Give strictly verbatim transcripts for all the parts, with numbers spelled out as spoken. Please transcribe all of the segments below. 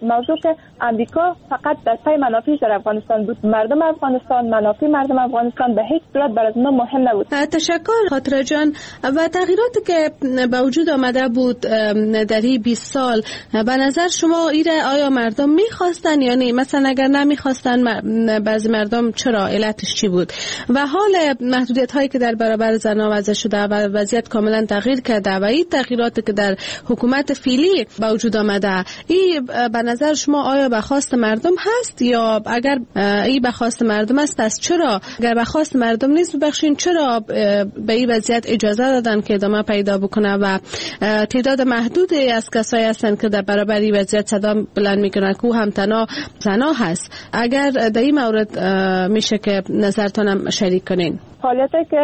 موضوع که امریکا فقط در پای منافعش در افغانستان بود. مردم افغانستان، منافع مردم افغانستان به هیچ صورت برای ما مهم نبود. تشکر خاطره جان. و تغییراتی که به وجود آمده بود در این بیست سال به نظر شما ایره آیا مردم میخواستن یا نه؟ مثلا اگر نمیخواستن بعضی مردم چرا؟ علتش چی بود؟ و حال محدودیت هایی که در برابر زنان وضع شده و وضعیت کاملا تغییر کرده و این تغییراتی که در حکومت فعلی به وجود آمده، این به نظر شما آیا به خواست مردم هست یا اگر این به خواست مردم است پس چرا؟ اگر به خواست مردم نیست ببخشید چرا به این وضعیت اجازه دادن که ادامه پیدا بکنه و تعداد محدودی از کسایی هستن که در برابر این وضعیت صدا بلند میکنن که هم تنها زنا هست؟ اگر در این مورد میشه که نظرتانم شریک کنین. فعالیتی که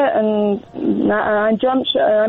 انجام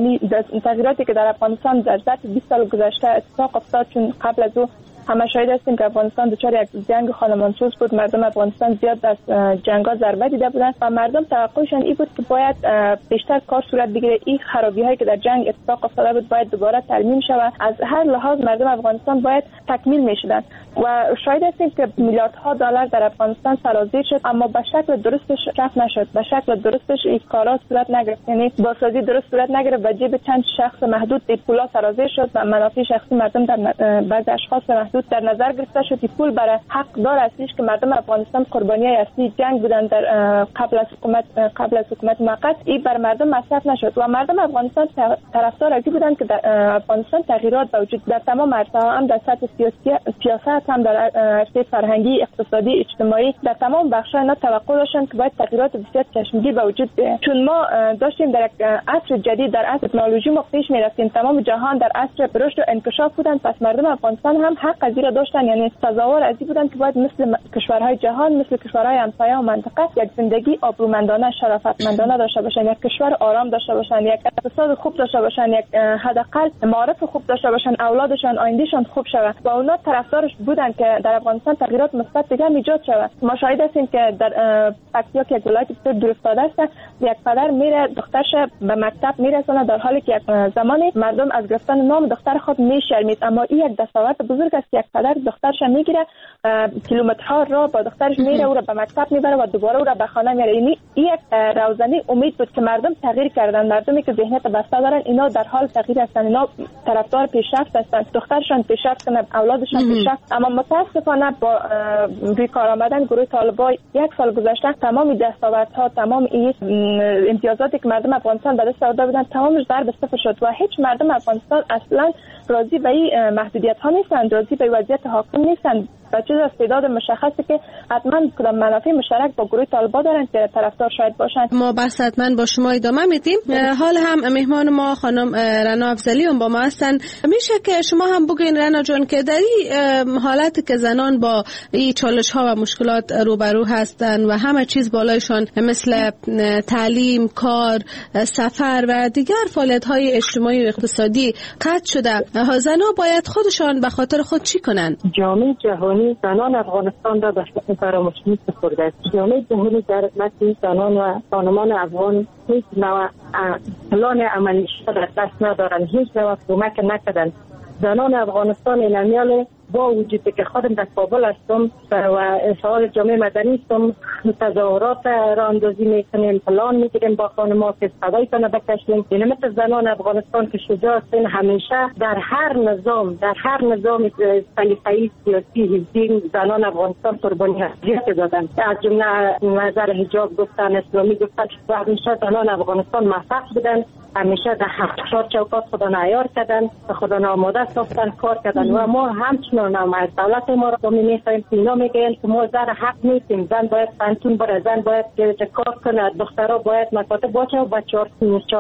تغییراتی که در افغانستان در ظرف بیست سال گذشته اتفاق افتاد، چون قبل از او همه شاهد هستیم که افغانستان دچار یک جنگ خانمانسوز بود. مردم افغانستان زیاد از جنگ‌ها ضربه دیده بودند و مردم توقعشان این بود که باید بیشتر کار صورت بگیره. این خرابی‌هایی که در جنگ اتفاق افتاده بود باید دوباره ترمیم شود. از هر لحاظ مردم افغانستان باید تکمیل می‌شدند و شاهد هستیم که میلیاردها دلار در افغانستان سرازیر شد، اما به شکل درستش رفت نشد. به شکل درستش این کارا صورت نگرفت، یعنی بازسازی درست صورت نگرفت و جیب چند شخص محدود این پولا سرازیر شد و منافع شخصی مردم در بعضی اشخاص محدود در نظر گرفته شد. پول برای حق دار اصلیش که مردم افغانستان قربانی اصلی جنگ بودن در قبل از حکومت قبل از حکومت موقت، این بر مردم مصرف نشد و مردم افغانستان طرفدار ازی بودن که در افغانستان تغییرات به وجود در تمام عرصه‌ها، هم در سطح سیاسی سیاست، هم در عرصه فرهنگی، اقتصادی، اجتماعی، در تمام بخش‌ها اینا توقع داشتن که باید تغییرات بسیار چشمگیر به وجود بیاید. چون ما داشتیم در یک عصر جدید، در عصر تکنولوژی ما پیش می‌رفتیم، تمام جهان در عصر رشد و انکشاف بودن، پس مردم افغانستان هم حق از این داشتن، یعنی تظاهر ازی بودن که باید مثل کشورهای جهان، مثل کشورهای همسایه و منطقه یک زندگی آبرومندانه، شرافتمندانه داشته باشن، یک کشور آرام داشته باشن، یک اقتصاد خوب داشته باشن، یک حداقل معارف خوب داشته باشن، اولادشان آیندهشان خوب شود و اونا طرفدارش بودن که در افغانستان تغییرات مثبت دیگه ایجاد شود. ما شاهد هستیم که در پکتیا که یک ولایت بسیار دورافتاده است، یک پدر میره دخترش به مکتب میرسونه در حالی که یک زمانی مردم از گرفتن نام دختر خود میشرمید، اما این یک دستاورد بزرگ است که یک پدر دخترش میگیره، کیلومترها راه با دخترش میره، او را به مکتب میبره و دوباره او را به خانه میاره. یعنی این یک روزنی امید بود که مردم تغییر کردن. مردمی که ذهنیت بسته دارن اینا در حال تغییر هستن، اینا طرفدار پیشرفت هستن، دخترشان پیشرفت کنه، اولادشان پیشرفت. اما متاسفانه با روی کار آمدن گروه طالبان یک سال گذشته تمام دستاوردها، تمام این امتیازاتی که مردم افغانستان به دست آورده بودن تمامش ضرب صفر شد و هیچ مردم افغانستان اصلا راضی به این محدودیت ها نیستن، راضی به وضعیت حاکم نیستن. و چیز از تعداد مشخصی که حتما کدام منافع مشترک با گروه طالبان دارن که طرفدار شاید باشن. ما بس حتما با شما ادامه میدیم. حال هم مهمان ما خانم رنا افضلی هم با ما هستن. میشه که شما هم بگین رنا جان که در این حالتی که زنان با این چالش ها و مشکلات روبرو هستن و همه چیز بالایشان مثل تعلیم، کار، سفر و دیگر فعالیت های اجتماعی و اقتصادی قطع شده، زنان باید خودشان به خاطر خود چی کنن؟ جامعه جهانی زنان افغانستان را به فراموشی سپرده است. جامعه جهانی در خدمت زنان و خانمان افغان هیچ نوع پلان عملی شده دست ندارند، هیچ نوع کمک نکردند. زنان افغانستان اینمیال با وجودی که خودم در کابل هستم و سوال جامعه مدنی هستم، تظاهرات را اندازی میکنیم، پلان میگیریم با خانم‌ها که صدای کنه بکشیم. این مثل زنان افغانستان که شجاع هستین، همیشه در هر نظام در هر نظام سلیقه‌ای سیاسی حزبی زنان افغانستان قربانی حیات دادن، از جمله نظر حجاب گفتن، اسلامی گفتن و همیشه زنان افغانستان موفق بودن، همیشه در هفتاد چوکات خدا نیار کردن، خدا ناماده ساختن، کار کردن و ما همچنان هم از دولت ما را می‌خوایم که اینا میگن که ما زن حق نیستیم، زن باید پنتون بره، زن باید که کار کنه، دخترها باید مکاتب باشه و با چهار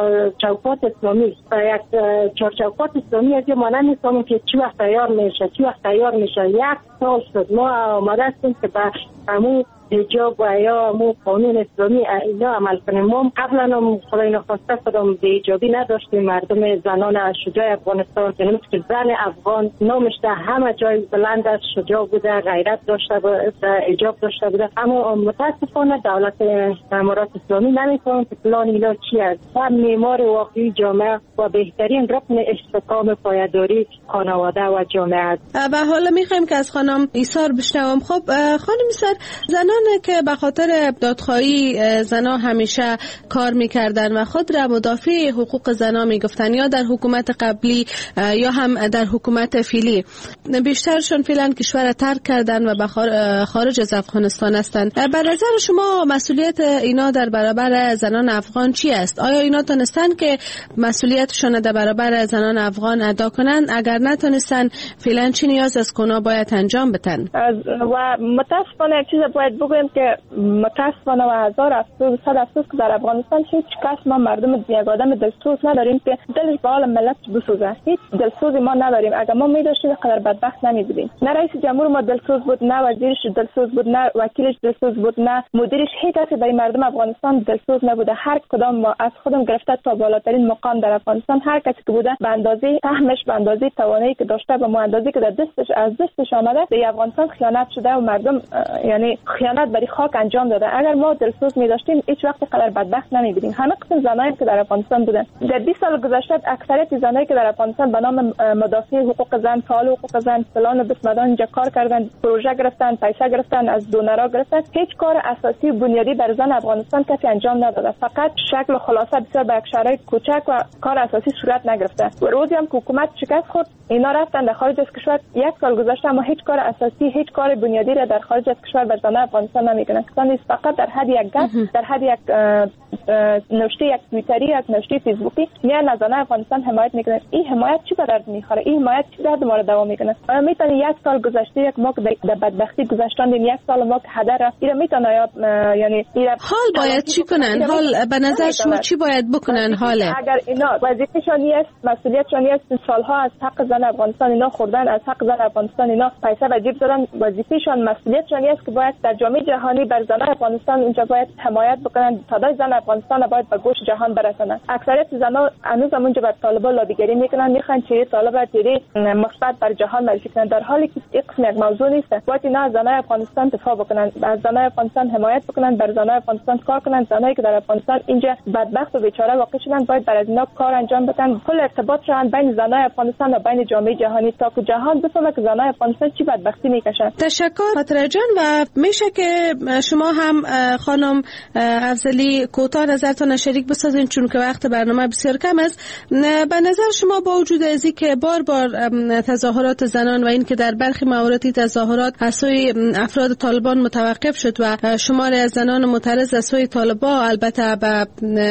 چوکات اسلامی و یک چهار چوکات اسلامی از ما نمی‌فهمیم که چی وقت تیار میشه چی وقت تیار میشه. یک سال شد ما آماده هستیم که به همون حجاب و یا مو قانون اسلامی اینا عمل کنیم. ما قبلا هم خدای نخواسته خودم به حجابی نداشتیم. مردم زنان شجاع افغانستان که زن افغان نامش در همه جای بلند است، شجاع بوده، غیرت داشته بوده، حجاب داشته بوده. اما متاسفانه دولت امارات اسلامی نمی‌فهمه که پلان اینا چی است. و معمار واقعی جامعه و بهترین رکن استحکام پایداری خانواده و جامعه است. و حالا می‌خوایم که از خانم ایثار بشنوم. خب خانم ایثار، زنان که به خاطر دادخواهی زنا همیشه کار می‌کردن و خود را مدافع حقوق زنا می‌گفتن، یا در حکومت قبلی یا هم در حکومت فعلی، بیشترشون فعلا کشور ترک کردن و به خارج از افغانستان هستند. به نظر شما مسئولیت اینا در برابر زنان افغان چی است؟ آیا اینا تونستن که مسئولیتشون در برابر زنان افغان ادا کنن؟ اگر نتونستن فعلا چی نیاز از اونا باید انجام بدن؟ و متاسفانه چیز باید بگویم که متاسفانه و هزار افسوس صد افسوس که در افغانستان هیچ کس، ما مردم یک آدم دلسوز نداریم که دلش به حال ملت بسوزه. هیچ دلسوز ما نداریم. اگر ما می‌داشتیم قدر بدبخت نمی‌بودیم. نه رئیس جمهور ما دلسوز بود، نه وزیرش دلسوز بود، نه وکیلش دلسوز بود، نه مدیرش. هیچ کسی برای مردم افغانستان دلسوز نبوده. هر کدام ما از خودم گرفته تا بالاترین مقام در افغانستان، هر کسی که بوده به اندازه فهمش، به اندازه توانایی که داشته، به اندازه که در دستش از دستش آمده به افغانستان خیانت شده و مردم یعنی خیانت برای خاک انجام داده. اگر ما دلسوز می‌داشتیم هیچ وقت قدر بدبخت نمی‌بودیم. همه قسم زنایی که در افغانستان بودن در بیست سال گذشته، اکثریت زنایی که در افغانستان به نام مدافع حقوق زن، فعال حقوق زن، فلان و بسمدان اینجا کار کردن، پروژه گرفتن، پیسه گرفتن، از دونرها گرفتن. هیچ کار اساسی بنیادی بر زن افغانستان کسی انجام نداده. فقط شکل و خلاصه بسیار به شرایط کوچک و کار اساسی صورت نگرفته. و روزی هم که حکومت شکست خورد، اینا رفتن در خارج از کشور. یک سال گذشته اما هیچ کار اساسی، هیچ کار بنیادی را در خارج از کشور بر زن افغانستان نمیکنن. نیست فقط در حد یک گپ، در حد یک نوشته یک توییتری، یک نوشته فیسبوکی میان از زن افغانستان حمایت میکنن. این حمایت چی به درد میخوره؟ این حمایت چی درد ما رو دوام میکنه؟ آیا میتونه یک سال گذشته یک ما که در بدبختی گذشتاندیم، یک سال ما که هدر رفت، این میتونه یعنی حال باید چی کنن؟ حال به نظر شما چی باید بکنن؟ حاله اگر اینا وظیفه‌شان نیست، مسئولیتشان نیست، سالها از حق زن افغانستان اینا خوردن، از حق زن افغانستان اینا پیسه به جیب زدن، وظیفه‌شان مسئولیتشان نیست که باید در جامعه جهانی بر زن افغانستان اینجا باید حمایت بکنن، صدای زن افغانستان باید به گوش جهان برسونن. اکثریت زنان هنوز هم اونجا بر طالبان لابیگری میکنن، میخوان چه طالب چه مثبت بر جهان معرفی کنن، در حالی که این قسم یک موضوع نیست. باید اینا از زنان افغانستان دفاع بکنن، از زنان افغانستان حمایت بکنن، بر زنان افغانستان کار کنن. زنایی که در افغانستان اینجا بدبخت و بیچاره واقع شدن باید بر از اینا کار انجام بدن، کل ارتباط شون بین زنان افغانستان و بین جامعه جهانی تا که جهان بفهمه که زنان افغانستان چی بدبختی میکشن. تشکر خاطره جان. و میشه که شما هم خانم افضلی کوتاه نظرتان شریک بسازین چون که وقت برنامه بسیار کم است. به نظر شما با وجود از اینکه بار بار تظاهرات زنان و این که در برخی موارد تظاهرات از سوی افراد طالبان متوقف شد و شمار از زنان معترض از سوی طالبان البته به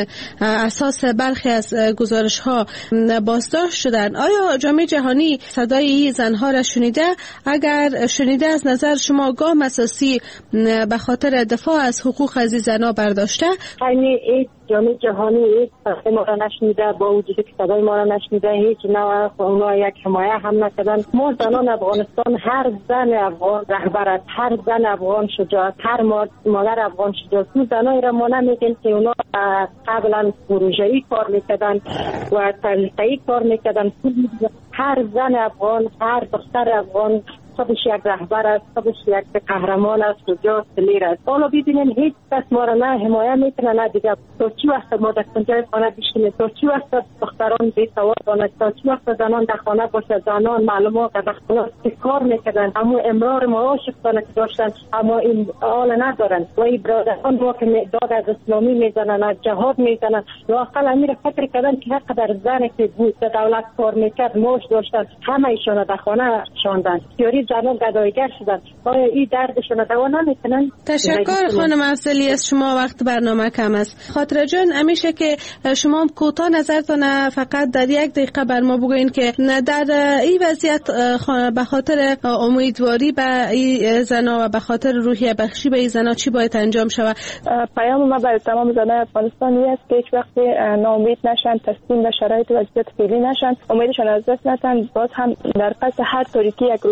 اساس برخی از گزارش ها بازداشت شدن، آیا جامعه جهانی صدای زنها را شنیده؟ اگر شنیده، از نظر شما گام اساسی به خاطر دفاع از حقوق از زنها برداشته؟ یعنی جامعه جهانی هیچ صدای ما را نشنیده، با وجودی که صدای ما را نشنیده هیچ نوع اونا یک حمایه هم نکردن. ما زنان افغانستان، هر زن افغان رهبر است، هر زن افغان شجاع، هر مادر افغان شجاع. تو زنایی را ما نمیگیم که اونا قبلا پروژه‌ای کار میکردن و طریقی کار میکردن. هر زن افغان، هر دختر افغان خودش یک رهبر است، خودش یک قهرمان است، شجاع دلیر است. حالا ببینین هیچ کس ما را نه حمایت میکنه نه دیگه. تا چی وقت ما در کنجای خانه بشینیم؟ تا چی وقت دختران بی سواد باشند؟ تا چی وقت زنان در خانه باشه؟ زنان معلومات در خانه کار میکردن، اما امرار معاشقانه که داشتن، اما این حال ندارن. و این برادران ما که داد از اسلامی میزنن، از جهاد میزنن، واقعا امیر فکر کردن که حق در زنی که بود در دولت کار میکرد موش داشتن، همه ایشان در خانه شاندن. تیوری زنان گدایگر شدن. آیا این دردشون دوا نمیکنن؟ تشکر خانم افضلی، از شما وقت برنامه کم است. خاطره جان، همیشه که شما کوتاه نظرتون فقط در یک دقیقه بر ما بگوین که در این وضعیت به خاطر امیدواری به این زنا و به خاطر روحیه بخشی به این زنا چی باید انجام شود؟ پیام ما برای تمام زنان افغانستانی است که هیچ وقت ناامید نشن، تسلیم به شرایط وضعیت فعلی نشن، امیدشون از دست ندن. باز هم در پس هر تاریکی یک روشنی است.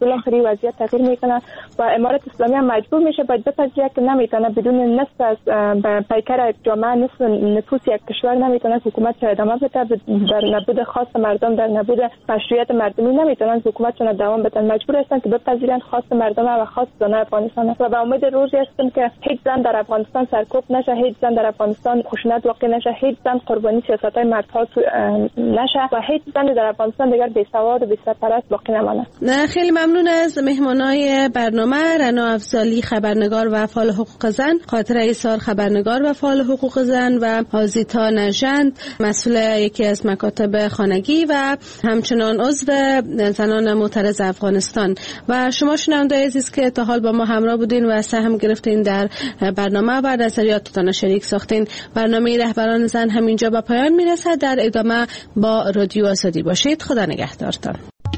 بالاخره وضعیت تغییر میکنه و امارت اسلامی هم مجبور میشه باید بپذیره که نمیتونه بدون نصف از پیکر جامعه، نصف نفوس یک کشور نمیتونه حکومت ادامه بده. در نبود خاص مردم، در نبود مشروعیت مردمی نمیتونن حکومتشون دوام بدن. مجبور هستن که بپذیرن خواست مردم و خواست زنان افغانستان و به امید روزی هستن که هیچ زن در افغانستان سرکوب نشه، هیچ زن در افغانستان خشونت واقع نشه، هیچ زن قربانی سیاست‌های مردها نشه و هیچ زن در افغانستان دیگر بی‌سواد و بی‌سرپرست باقی نمانه. نه خیلی ممنون از مهمانای برنامه رنا افضالی خبرنگار و فعال حقوق زن، خاطره ایثار خبرنگار و فعال حقوق زن و آزیتا نژند مسئول یکی از مکاتب خانگی و همچنان عضو زنان معترض افغانستان و شما شنوندگان عزیز که تا حال با ما همراه بودین و سهم گرفتین در برنامه و نظریاتتان شریک ساختین. برنامه رهبران زن همینجا به پایان میرسد. در ادامه با رادیو آزادی باشید. خدا نگهدارتان.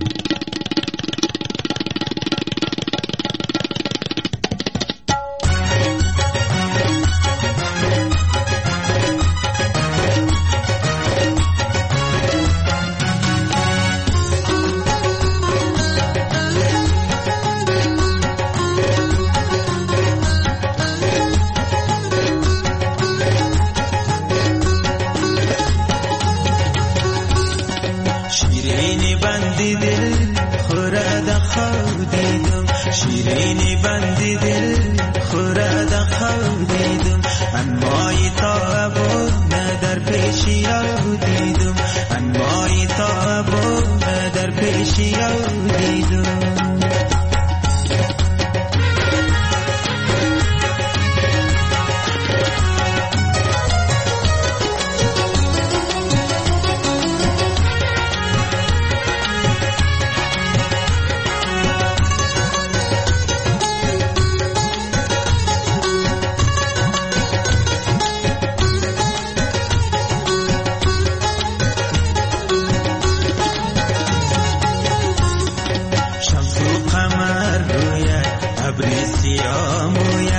شیرینی بندی دل خورد خود دیدم انمای تابو در پیشی دیدم انمای تابو در پیشی دیدم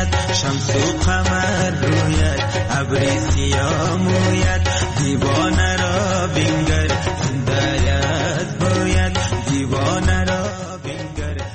شمس و قمر رویت ابری سیاه مویت دیوانه